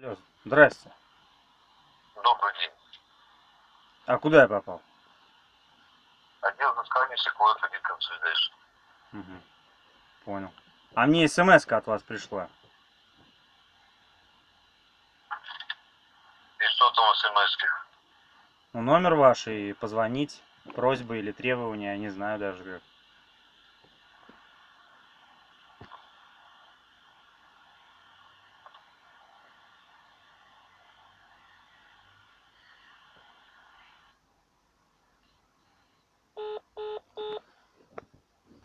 Алло, здрасте. Добрый день. А куда я попал? Отдел взыскания куда-то консультейшн. Угу, понял. А мне смс-ка от вас пришла. И что там в смс-ке? Ну, номер ваш и позвонить. Просьба или требования, я не знаю даже как.